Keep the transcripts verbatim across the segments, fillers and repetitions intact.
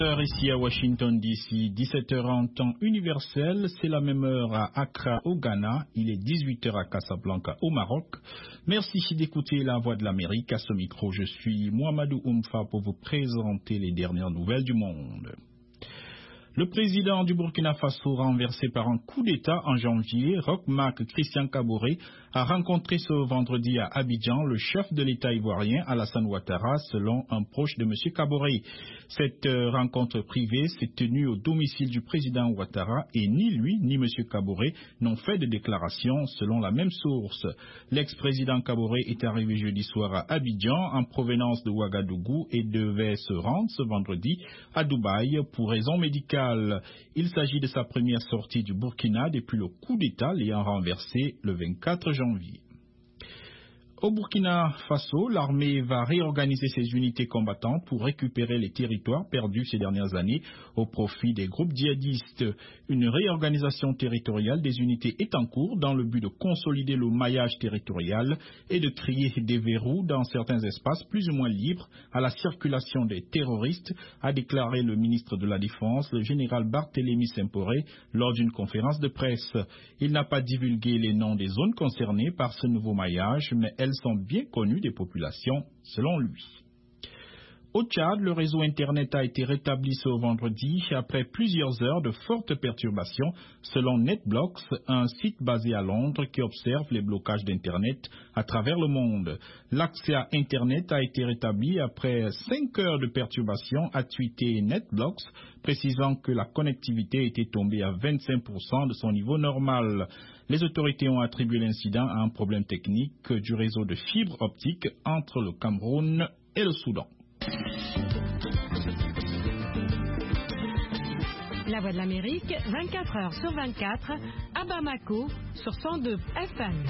Ici à Washington D C, dix-sept heures en temps universel, c'est la même heure à Accra au Ghana, il est dix-huit heures à Casablanca au Maroc. Merci d'écouter la voix de l'Amérique. À ce micro, je suis Mohamedou Oumfa pour vous présenter les dernières nouvelles du monde. Le président du Burkina Faso, renversé par un coup d'État en janvier, Roch Marc Christian Kaboré, a rencontré ce vendredi à Abidjan le chef de l'État ivoirien Alassane Ouattara, selon un proche de M. Kaboré. Cette rencontre privée s'est tenue au domicile du président Ouattara et ni lui ni M. Kaboré n'ont fait de déclaration, selon la même source. L'ex-président Kaboré est arrivé jeudi soir à Abidjan en provenance de Ouagadougou et devait se rendre ce vendredi à Dubaï pour raison médicale. Il s'agit de sa première sortie du Burkina depuis le coup d'État l'ayant renversé le vingt-quatre janvier. Au Burkina Faso, l'armée va réorganiser ses unités combattantes pour récupérer les territoires perdus ces dernières années au profit des groupes djihadistes. Une réorganisation territoriale des unités est en cours dans le but de consolider le maillage territorial et de créer des verrous dans certains espaces plus ou moins libres à la circulation des terroristes, a déclaré le ministre de la Défense, le général Barthélémy Semporé, lors d'une conférence de presse. Il n'a pas divulgué les noms des zones concernées par ce nouveau maillage, mais elles sont bien connues des populations, selon lui. Au Tchad, le réseau Internet a été rétabli ce vendredi après plusieurs heures de fortes perturbations, selon NetBlocks, un site basé à Londres qui observe les blocages d'Internet à travers le monde. L'accès à Internet a été rétabli après cinq heures de perturbations, a tweeté NetBlocks, précisant que la connectivité était tombée à vingt-cinq pour cent de son niveau normal. Les autorités ont attribué l'incident à un problème technique du réseau de fibre optique entre le Cameroun et le Soudan. La Voix de l'Amérique, vingt-quatre heures sur vingt-quatre, à Bamako, sur cent deux F M.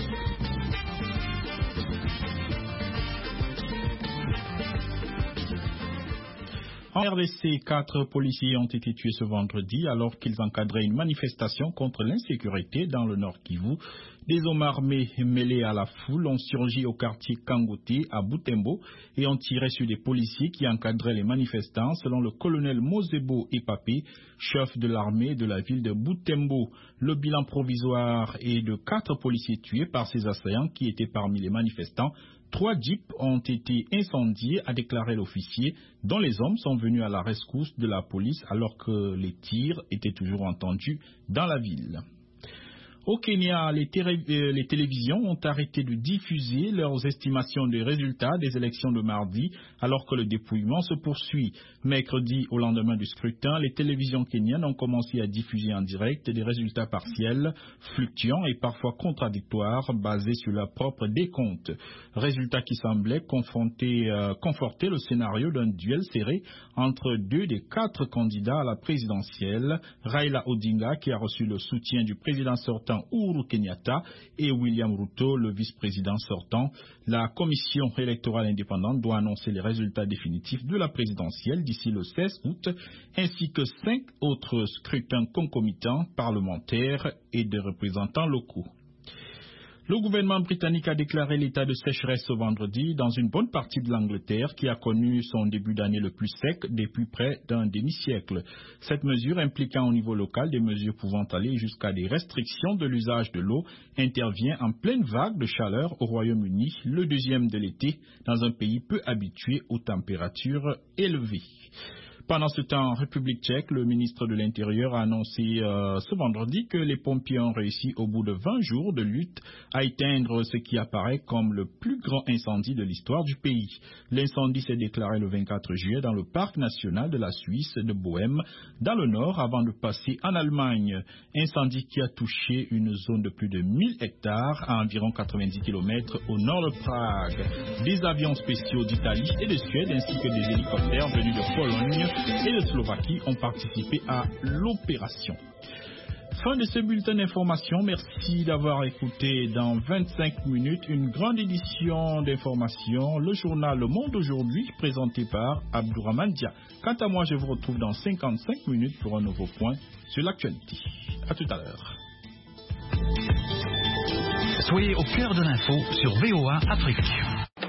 En R D C, quatre policiers ont été tués ce vendredi alors qu'ils encadraient une manifestation contre l'insécurité dans le Nord Kivu. Des hommes armés mêlés à la foule ont surgi au quartier Kangote à Butembo et ont tiré sur des policiers qui encadraient les manifestants, selon le colonel Mosebo Epapé, chef de l'armée de la ville de Butembo. Le bilan provisoire est de quatre policiers tués par ces assaillants qui étaient parmi les manifestants. Trois jeeps ont été incendiés, a déclaré l'officier, dont les hommes sont venus à la rescousse de la police alors que les tirs étaient toujours entendus dans la ville. Au Kenya, les, euh, les télévisions ont arrêté de diffuser leurs estimations des résultats des élections de mardi alors que le dépouillement se poursuit. Mercredi, au lendemain du scrutin, les télévisions kenyanes ont commencé à diffuser en direct des résultats partiels, fluctuants et parfois contradictoires basés sur leur propre décompte. Résultats qui semblaient confronter, euh, conforter le scénario d'un duel serré entre deux des quatre candidats à la présidentielle, Raila Odinga qui a reçu le soutien du président sortant Uhuru Kenyatta et William Ruto, le vice-président sortant. La commission électorale indépendante doit annoncer les résultats définitifs de la présidentielle d'ici le seize août, ainsi que cinq autres scrutins concomitants parlementaires et de représentants locaux. Le gouvernement britannique a déclaré l'état de sécheresse ce vendredi dans une bonne partie de l'Angleterre qui a connu son début d'année le plus sec depuis près d'un demi-siècle. Cette mesure impliquant au niveau local des mesures pouvant aller jusqu'à des restrictions de l'usage de l'eau intervient en pleine vague de chaleur au Royaume-Uni, le deuxième de l'été, dans un pays peu habitué aux températures élevées. Pendant ce temps, en République tchèque, le ministre de l'Intérieur a annoncé euh, ce vendredi que les pompiers ont réussi au bout de vingt jours de lutte à éteindre ce qui apparaît comme le plus grand incendie de l'histoire du pays. L'incendie s'est déclaré le vingt-quatre juillet dans le parc national de la Suisse de Bohême, dans le nord, avant de passer en Allemagne. Incendie qui a touché une zone de plus de mille hectares à environ quatre-vingt-dix kilomètres au nord de Prague. Des avions spéciaux d'Italie et de Suède ainsi que des hélicoptères venus de Pologne et de Slovaquie ont participé à l'opération. Fin de ce bulletin d'information. Merci d'avoir écouté dans vingt-cinq minutes une grande édition d'information, le journal Le Monde aujourd'hui, présenté par Abdourahmane Dia. Quant à moi, je vous retrouve dans cinquante-cinq minutes pour un nouveau point sur l'actualité. À tout à l'heure. Soyez au cœur de l'info sur V O A Afrique.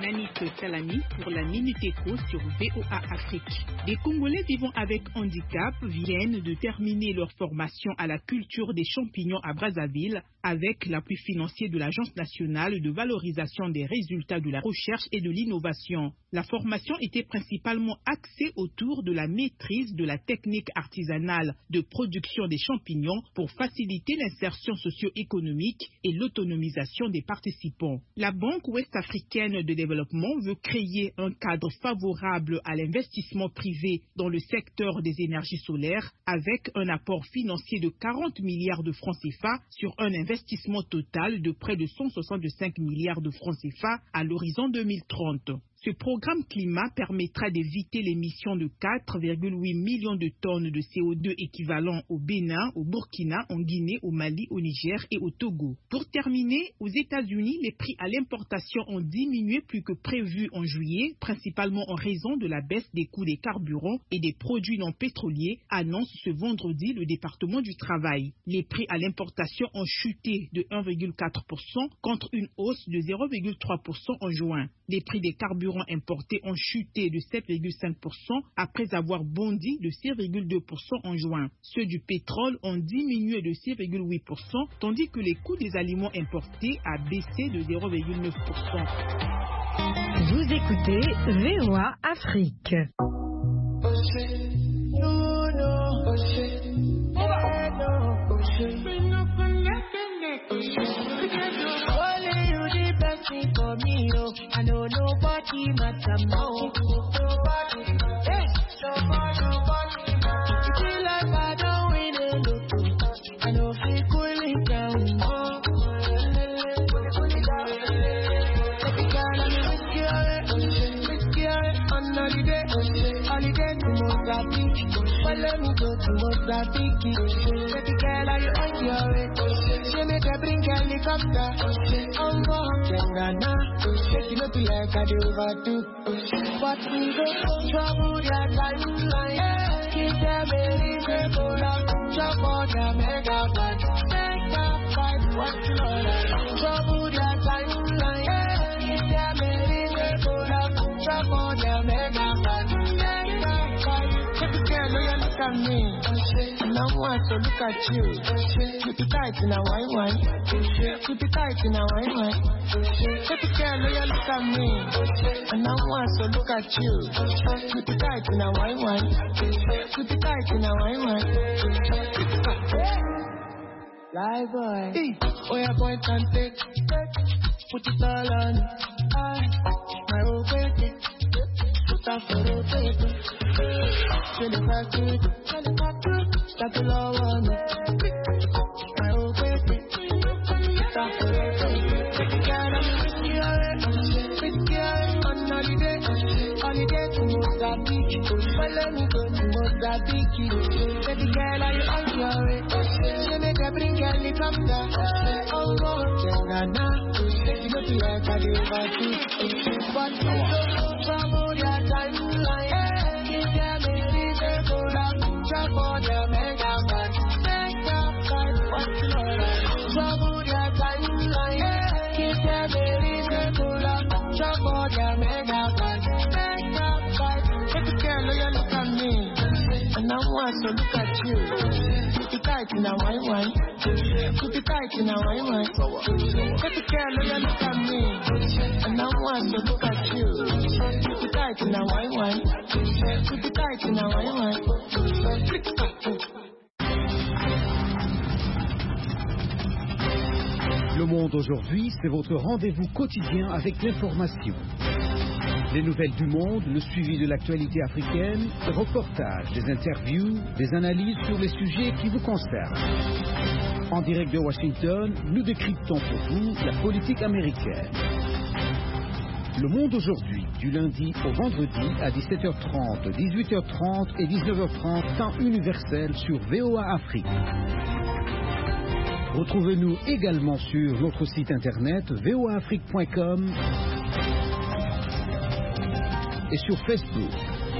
Kalami pour la Minute Éco sur V O A Afrique. Des Congolais vivant avec handicap viennent de terminer leur formation à la culture des champignons à Brazzaville avec l'appui financier de l'Agence nationale de valorisation des résultats de la recherche et de l'innovation. La formation était principalement axée autour de la maîtrise de la technique artisanale de production des champignons pour faciliter l'insertion socio-économique et l'autonomisation des participants. La Banque ouest-africaine de développement veut créer un cadre favorable à l'investissement privé dans le secteur des énergies solaires avec un apport financier de quarante milliards de francs C F A sur un investissement total de près de cent soixante-cinq milliards de francs C F A à l'horizon deux mille trente. Ce programme climat permettra d'éviter l'émission de quatre virgule huit millions de tonnes de C O deux équivalent au Bénin, au Burkina, en Guinée, au Mali, au Niger et au Togo. Pour terminer, aux États-Unis, les prix à l'importation ont diminué plus que prévu en juillet, principalement en raison de la baisse des coûts des carburants et des produits non pétroliers, annonce ce vendredi le département du travail. Les prix à l'importation ont chuté de un virgule quatre pour cent contre une hausse de zéro virgule trois pour cent en juin. Les prix des carburants importés ont chuté de sept virgule cinq pour cent après avoir bondi de six virgule deux pour cent en juin. Ceux du pétrole ont diminué de six virgule huit pour cent, tandis que les coûts des aliments importés a baissé de zéro virgule neuf pour cent. Vous écoutez V O A Afrique. For me, oh, I know nobody matter more. Nobody, hey, nobody, nobody matter. You feel like I don't win a lotto. I know if you cool it down, oh. Every girl I'm risky, risky, on holiday, holiday to Mozambique. Follow me go to Mozambique. Every girl are you on your way? She make a bring helicopter. I'm going Ghana. She look like I do overdo. But we go trouble that timeline. Keep them believing for love. Trouble that mega bad. Mega fight what's love. Trouble that timeline. Keep them believing for love. Trouble that mega bad. Mega fight. Take a care, look at me. Now I want to look at you. Keep it tight in a wine wine. Keep it tight in a wine wine. Take it care, look at me. And now I want to look at you. Keep it tight in a wine wine. Keep it tight in a wine wine. Lie boy. Hey, oh yeah, boy can take. Put it all on. I, my old baby. Put up for the paper. Send it back to it. Send it back to it. That's all I want. My old baby. Put up for the paper. Take it down and risky already. Risky already. On holiday. Holiday to Mozambique. Follow me go to Mozambique. Baby girl, are you on your way? She make a bring helicopter. Oh, go to Ghana. You know the like I do overdo. But you don't trouble that timeline. Give them a reason for love. Trouble the mega man. Mega fight, what's love? Trouble that timeline. Give them a reason for love. Trouble the mega man. Mega fight. Take a care, look at me. And I want to look at you. Keep it tight in a wine wine. Keep it tight in a wine wine. Take a care, look at me. And I want to look at you. Keep it tight in a wine wine. Keep it tight in a wine wine. Le Monde aujourd'hui, c'est votre rendez-vous quotidien avec l'information. Les nouvelles du monde, le suivi de l'actualité africaine, des reportages, des interviews, des analyses sur les sujets qui vous concernent. En direct de Washington, nous décryptons pour vous la politique américaine. Le Monde aujourd'hui, du lundi au vendredi à dix-sept heures trente, dix-huit heures trente et dix-neuf heures trente, temps universel sur V O A Afrique. Retrouvez-nous également sur notre site internet v o a afrique point com et sur Facebook.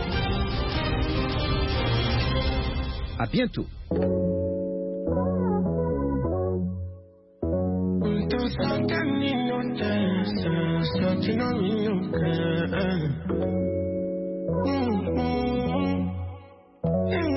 À bientôt. One, two, something in your dance, something on your